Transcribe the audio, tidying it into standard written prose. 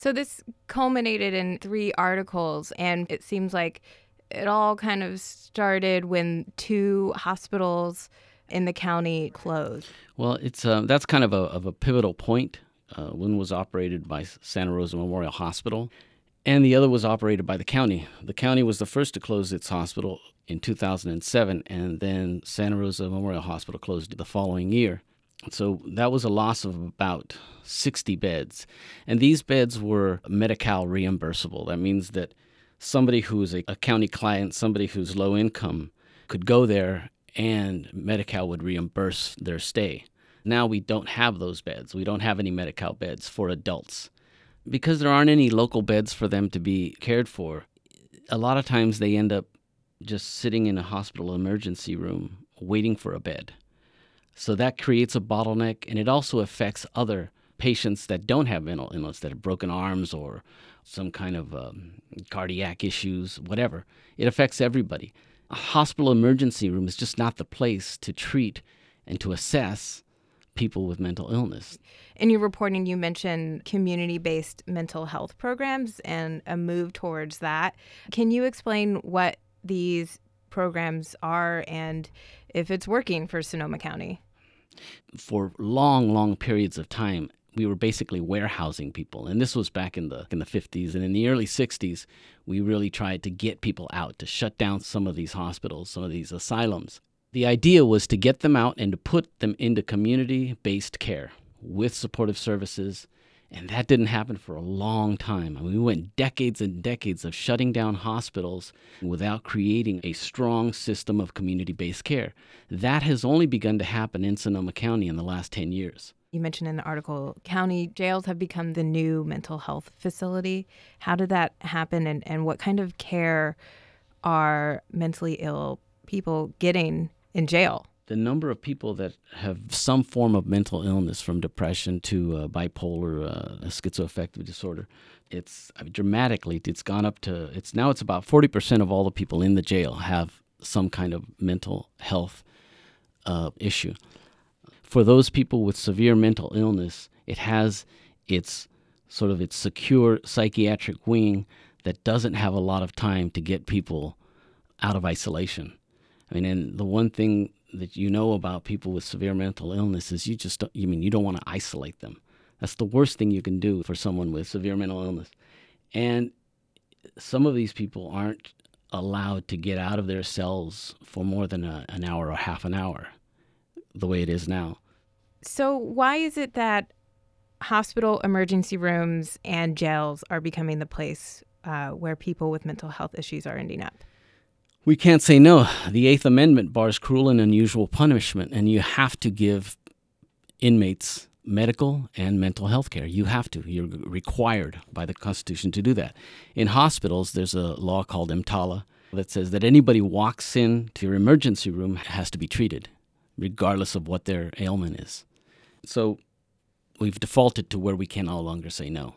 So this culminated in three articles, and it seems like it all kind of started when two hospitals in the county closed. Well, it's that's kind of a pivotal point. One was operated by Santa Rosa Memorial Hospital, and the other was operated by the county. The county was the first to close its hospital in 2007, and then Santa Rosa Memorial Hospital closed the following year. So that was a loss of about 60 beds. And these beds were Medi-Cal reimbursable. That means that somebody who's a county client, somebody who's low income, could go there and Medi-Cal would reimburse their stay. Now we don't have those beds. We don't have any Medi-Cal beds for adults. Because there aren't any local beds for them to be cared for, a lot of times they end up just sitting in a hospital emergency room waiting for a bed. So that creates a bottleneck, and it also affects other patients that don't have mental illness, that have broken arms or some kind of cardiac issues, whatever. It affects everybody. A hospital emergency room is just not the place to treat and to assess people with mental illness. In your reporting, you mentioned community-based mental health programs and a move towards that. Can you explain what these programs are and if it's working for Sonoma County? For long, long periods of time, we were basically warehousing people. And this was back in the 50s. And in the early 60s, we really tried to get people out, to shut down some of these hospitals, some of these asylums. The idea was to get them out and to put them into community-based care with supportive services. And that didn't happen for a long time. I mean, we went decades and decades of shutting down hospitals without creating a strong system of community-based care. That has only begun to happen in Sonoma County in the last 10 years. You mentioned in the article, county jails have become the new mental health facility. How did that happen, and what kind of care are mentally ill people getting in jail? The number of people that have some form of mental illness, from depression to bipolar, schizoaffective disorder, it's gone up to, it's about 40% of all the people in the jail have some kind of mental health issue. For those people with severe mental illness, it has its secure psychiatric wing that doesn't have a lot of time to get people out of isolation. I mean, and the one thing that you know about people with severe mental illness is you don't want to isolate them. That's the worst thing you can do for someone with severe mental illness. And some of these people aren't allowed to get out of their cells for more than an hour or half an hour, the way it is now. So why is it that hospital emergency rooms and jails are becoming the place where people with mental health issues are ending up? We can't say no. The Eighth Amendment bars cruel and unusual punishment, and you have to give inmates medical and mental health care. You have to. You're required by the Constitution to do that. In hospitals, there's a law called EMTALA that says that anybody walks into your emergency room has to be treated, regardless of what their ailment is. So we've defaulted to where we can no longer say no.